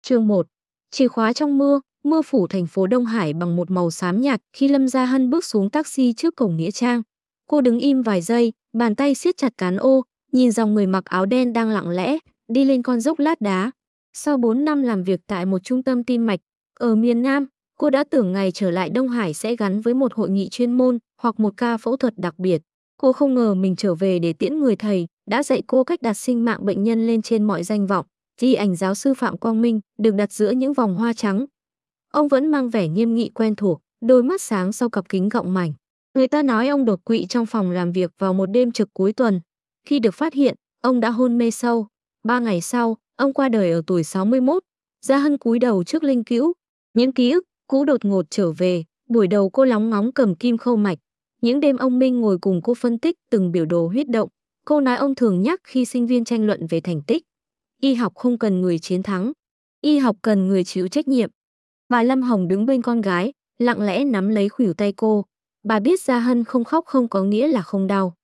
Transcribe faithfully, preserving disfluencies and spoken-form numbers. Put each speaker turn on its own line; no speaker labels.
Chương một. Chìa khóa trong mưa, mưa phủ thành phố Đông Hải bằng một màu xám nhạt khi Lâm Gia Hân bước xuống taxi trước cổng nghĩa trang. Cô đứng im vài giây, bàn tay siết chặt cán ô, nhìn dòng người mặc áo đen đang lặng lẽ đi lên con dốc lát đá. Sau bốn năm làm việc tại một trung tâm tim mạch ở miền Nam, cô đã tưởng ngày trở lại Đông Hải sẽ gắn với một hội nghị chuyên môn hoặc một ca phẫu thuật đặc biệt. Cô không ngờ mình trở về để tiễn người thầy đã dạy cô cách đặt sinh mạng bệnh nhân lên trên mọi danh vọng. Di ảnh giáo sư Phạm Quang Minh được đặt giữa những vòng hoa trắng. Ông vẫn mang vẻ nghiêm nghị quen thuộc, đôi mắt sáng sau cặp kính gọng mảnh. Người ta nói ông đột quỵ trong phòng làm việc vào một đêm trực cuối tuần. Khi được phát hiện, ông đã hôn mê sâu. Ba ngày sau, ông qua đời ở tuổi sáu mươi mốt. Gia Hân cúi đầu trước linh cữu. Những ký ức cũ đột ngột trở về. Buổi đầu cô lóng ngóng cầm kim khâu mạch. Những đêm ông Minh ngồi cùng cô phân tích từng biểu đồ huyết động. Câu nói ông thường nhắc khi sinh viên tranh luận về thành tích. Y học không cần người chiến thắng, y học cần người chịu trách nhiệm. Bà Lâm Hồng đứng bên con gái, lặng lẽ nắm lấy khuỷu tay cô. Bà biết Gia Hân không khóc không có nghĩa là không đau.